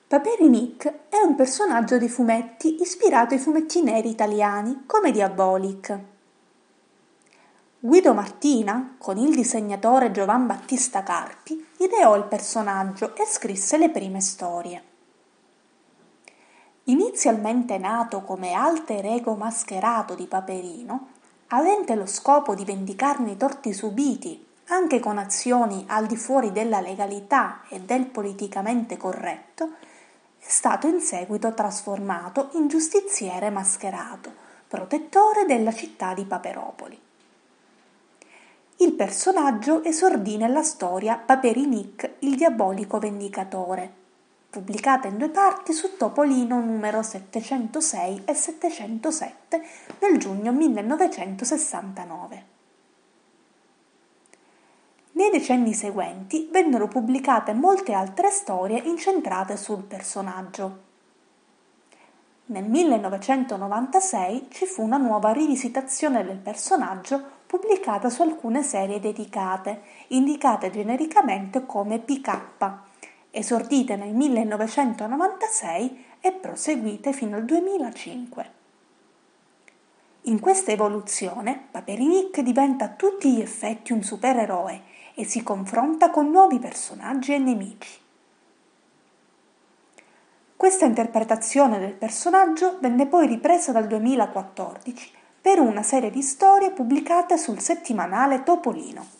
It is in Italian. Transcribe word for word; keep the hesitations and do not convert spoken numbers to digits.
Paperinik è un personaggio dei fumetti ispirato ai fumetti neri italiani come Diabolik. Guido Martina, con il disegnatore Giovan Battista Carpi, ideò il personaggio e scrisse le prime storie. Inizialmente nato come alter ego mascherato di Paperino, avente lo scopo di vendicarne i torti subiti, anche con azioni al di fuori della legalità e del politicamente corretto, è stato in seguito trasformato in giustiziere mascherato, protettore della città di Paperopoli. Il personaggio esordì nella storia Paperinik, il diabolico vendicatore, pubblicata in due parti su Topolino numero settecentosei e settecentosette nel giugno millenovecentosessantanove. Nei decenni seguenti vennero pubblicate molte altre storie incentrate sul personaggio. Nel millenovecentonovantasei ci fu una nuova rivisitazione del personaggio pubblicata su alcune serie dedicate, indicate genericamente come P K, esordite nel millenovecentonovantasei e proseguite fino al duemilacinque. In questa evoluzione, Paperinik diventa a tutti gli effetti un supereroe e si confronta con nuovi personaggi e nemici. Questa interpretazione del personaggio venne poi ripresa dal duemilaquattordici per una serie di storie pubblicate sul settimanale Topolino.